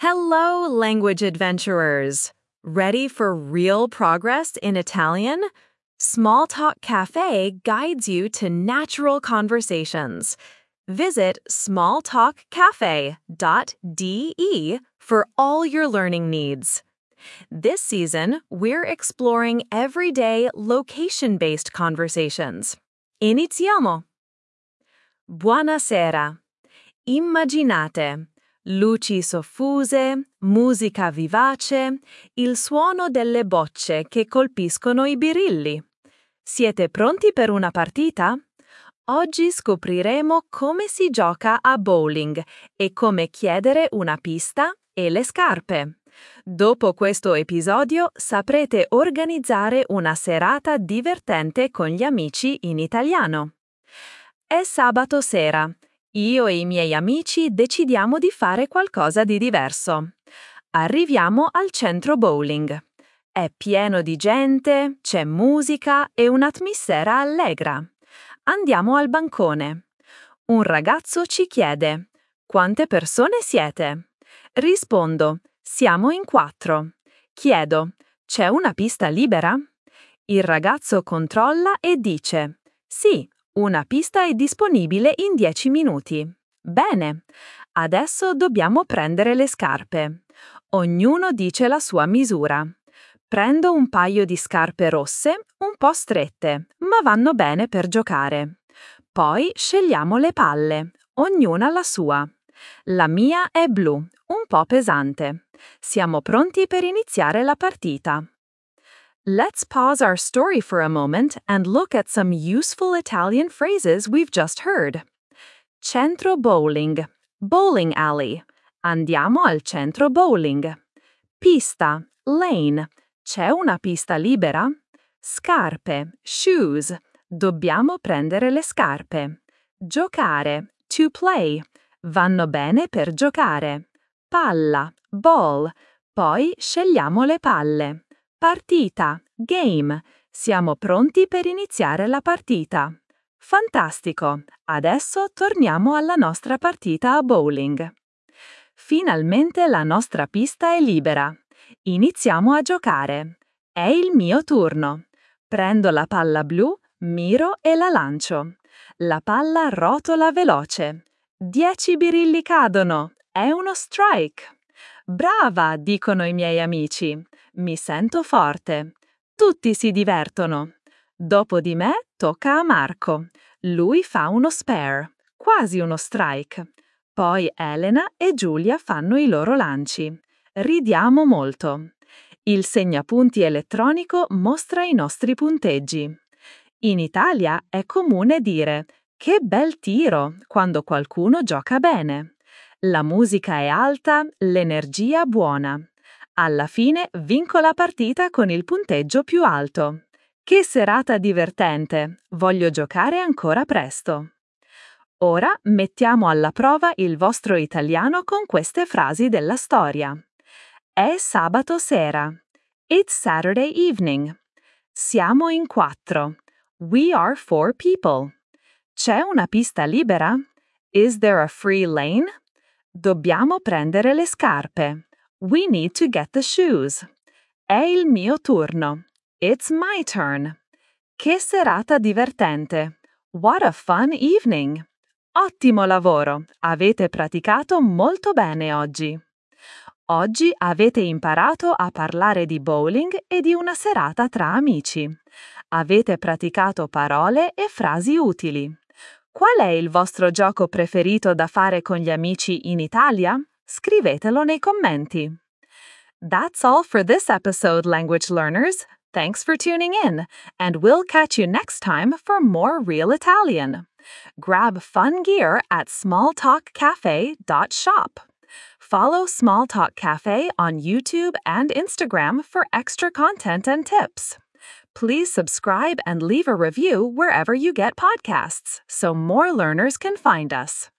Hello, language adventurers! Ready for real progress in Italian? Small Talk Cafe guides you to natural conversations. Visit smalltalkcafe.de for all your learning needs. This season, we're exploring everyday location-based conversations. Iniziamo! Buonasera. Immaginate luci soffuse, musica vivace, il suono delle bocce che colpiscono i birilli. Siete pronti per una partita? Oggi scopriremo come si gioca a bowling e come chiedere una pista e le scarpe. Dopo questo episodio saprete organizzare una serata divertente con gli amici in italiano. È sabato sera. Io e i miei amici decidiamo di fare qualcosa di diverso. Arriviamo al centro bowling. È pieno di gente, c'è musica e un'atmosfera allegra. Andiamo al bancone. Un ragazzo ci chiede: «Quante persone siete?» Rispondo: «Siamo in 4». Chiedo: «C'è una pista libera?» Il ragazzo controlla e dice: «Sì, una pista è disponibile in 10 minuti». Bene, adesso dobbiamo prendere le scarpe. Ognuno dice la sua misura. Prendo un paio di scarpe rosse, un po' strette, ma vanno bene per giocare. Poi scegliamo le palle, ognuna la sua. La mia è blu, un po' pesante. Siamo pronti per iniziare la partita. Let's pause our story for a moment and look at some useful Italian phrases we've just heard. Centro bowling, bowling alley. Andiamo al centro bowling. Pista, lane. C'è una pista libera? Scarpe, shoes. Dobbiamo prendere le scarpe. Giocare, to play. Vanno bene per giocare. Palla, ball. Poi scegliamo le palle. Partita, game. Siamo pronti per iniziare la partita. Fantastico! Adesso torniamo alla nostra partita a bowling. Finalmente la nostra pista è libera. Iniziamo a giocare. È il mio turno. Prendo la palla blu, miro e la lancio. La palla rotola veloce. 10 birilli cadono. È uno strike. Brava, dicono i miei amici. Mi sento forte. Tutti si divertono. Dopo di me tocca a Marco. Lui fa uno spare, quasi uno strike. Poi Elena e Giulia fanno i loro lanci. Ridiamo molto. Il segnapunti elettronico mostra i nostri punteggi. In Italia è comune dire «Che bel tiro» quando qualcuno gioca bene. La musica è alta, l'energia buona. Alla fine vinco la partita con il punteggio più alto. Che serata divertente! Voglio giocare ancora presto. Ora mettiamo alla prova il vostro italiano con queste frasi della storia. È sabato sera. It's Saturday evening. Siamo in 4. We are 4 people. C'è una pista libera? Is there a free lane? Dobbiamo prendere le scarpe. We need to get the shoes. È il mio turno. It's my turn. Che serata divertente. What a fun evening. Ottimo lavoro. Avete praticato molto bene oggi. Oggi avete imparato a parlare di bowling e di una serata tra amici. Avete praticato parole e frasi utili. Qual è il vostro gioco preferito da fare con gli amici in Italia? Scrivetelo nei commenti. That's all for this episode, language learners. Thanks for tuning in, and we'll catch you next time for more real Italian. Grab fun gear at smalltalkcafe.shop. Follow Small Talk Cafe on YouTube and Instagram for extra content and tips. Please subscribe and leave a review wherever you get podcasts so more learners can find us.